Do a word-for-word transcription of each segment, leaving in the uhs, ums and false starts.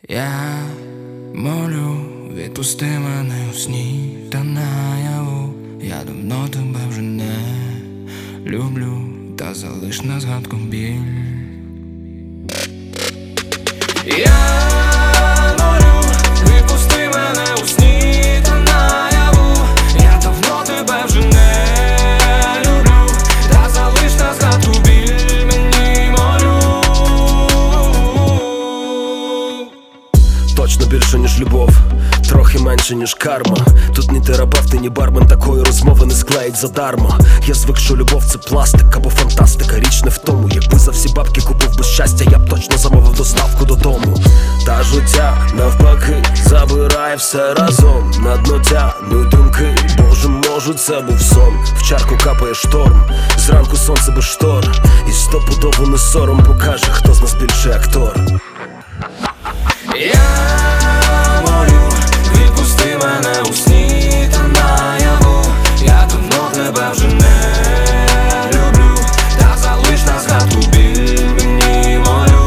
Я молю, відпусти мене у сні та наяву. Я давно тебе вже не люблю, та залиш на згадку біль. Я молю, відпусти мене у сні та наяву. Я давно тебе вже не люблю, та залиш на згадку біль мені, молю. Точно більше, ніж любов, трохи менше, ніж карма. Тут ні терапевт, ні бармен, такої розмови не склеїть задарма. Я звик, що любов це пластик або фантастика. Річ не в тому, якби за всі бабки купив би щастя, я б точно замовив доставку додому. Та життя навпаки забирає все разом. На дно тянуть думки, боже, може це був сон. В чарку капає шторм, зранку сонце без штор. І стопудово не сором покаже, хто з нас більший актор. Я молю, відпусти мене у сні та наяву. Я давно тебе вже не люблю, та залиш на згадку біль мені, молю.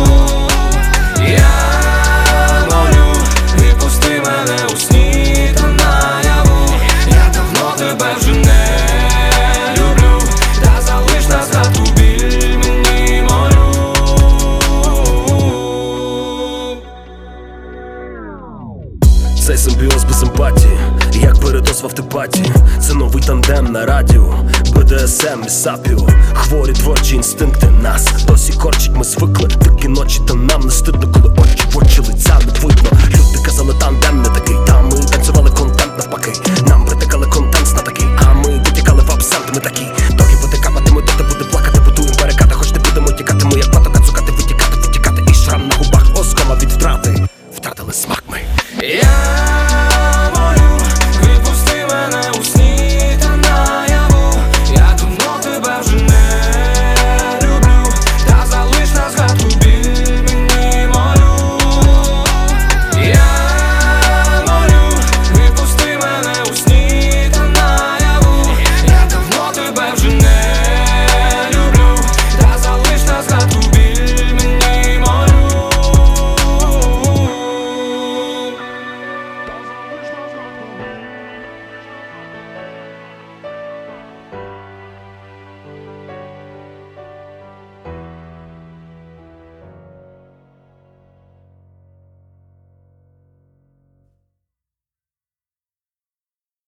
Я молю, відпусти мене у сні та наяву. Я давно тебе вже не люблю, та залиш на згадку біль мені, молю. Цей симбіоз без емпатії, як передоз в автопатії. Це новий тандем на радіо, Б Д С М і Сапіо. Хворі творчі інстинкти нас досі корчить, ми звикли. Такі ночі, та нам не стидно,